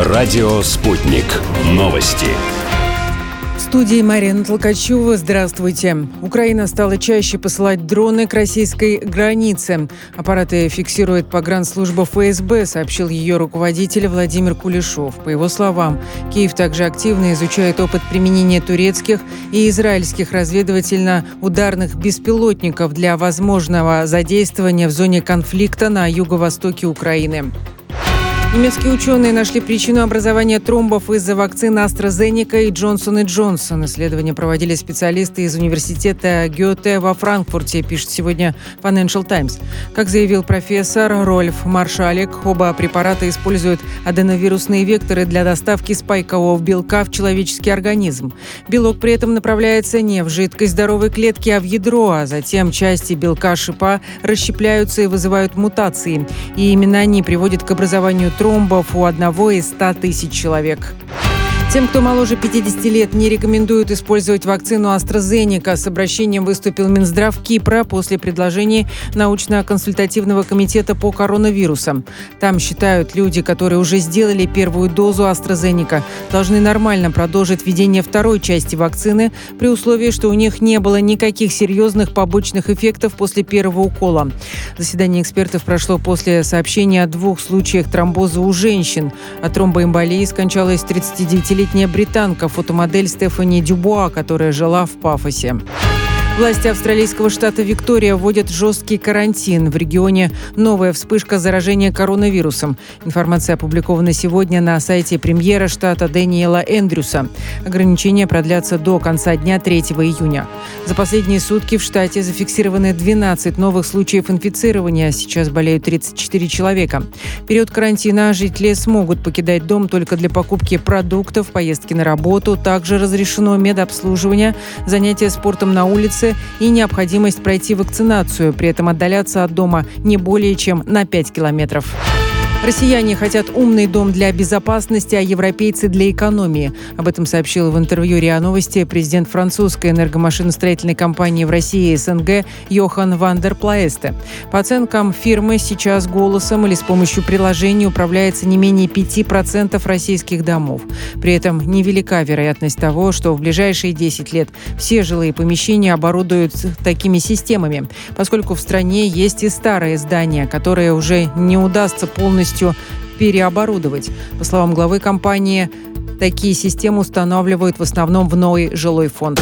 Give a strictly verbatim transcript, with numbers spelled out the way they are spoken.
Радио «Спутник». Новости. В студии Марина Толкачева. Здравствуйте. Украина стала чаще посылать дроны к российской границе. Аппараты фиксирует погранслужба эф эс бэ, сообщил ее руководитель Владимир Кулешов. По его словам, Киев также активно изучает опыт применения турецких и израильских разведывательно-ударных беспилотников для возможного задействования в зоне конфликта на юго-востоке Украины. Немецкие ученые нашли причину образования тромбов из-за вакцин AstraZeneca и Johnson энд Johnson. Исследования проводили специалисты из университета Гёте во Франкфурте, пишет сегодня Financial Times. Как заявил профессор Рольф Маршалек, оба препарата используют аденовирусные векторы для доставки спайкового белка в человеческий организм. Белок при этом направляется не в жидкость здоровой клетки, а в ядро, а затем части белка шипа расщепляются и вызывают мутации. И именно они приводят к образованию тромбов у одного из ста тысяч человек. Тем, кто моложе пятидесяти лет, не рекомендуют использовать вакцину AstraZeneca. С обращением выступил Минздрав Кипра после предложений научно-консультативного комитета по коронавирусам. Там считают, люди, которые уже сделали первую дозу AstraZeneca, должны нормально продолжить введение второй части вакцины при условии, что у них не было никаких серьезных побочных эффектов после первого укола. Заседание экспертов прошло после сообщения о двух случаях тромбоза у женщин. От тромбоэмболии скончалась тридцатидевятилетняя британка, фотомодель Стефани Дюбуа, которая жила в Пафосе. Власти австралийского штата Виктория вводят жесткий карантин. В регионе новая вспышка заражения коронавирусом. Информация опубликована сегодня на сайте премьера штата Дэниела Эндрюса. Ограничения продлятся до конца дня третьего июня. За последние сутки в штате зафиксированы двенадцать новых случаев инфицирования. Сейчас болеют тридцать четыре человека. В период карантина жители смогут покидать дом только для покупки продуктов, поездки на работу. Также разрешено медобслуживание, занятия спортом на улице и необходимость пройти вакцинацию, при этом отдаляться от дома не более чем на пять километров. Россияне хотят умный дом для безопасности, а европейцы для экономии. Об этом сообщил в интервью РИА Новости президент французской энергомашиностроительной компании в России и эс эн гэ Йохан ван дер Плаэсте. По оценкам фирмы, сейчас голосом или с помощью приложений управляется не менее пяти процентов российских домов. При этом невелика вероятность того, что в ближайшие десять лет все жилые помещения оборудуют такими системами, поскольку в стране есть и старые здания, которые уже не удастся полностью переоборудовать. По словам главы компании, такие системы устанавливают в основном в новый жилой фонд.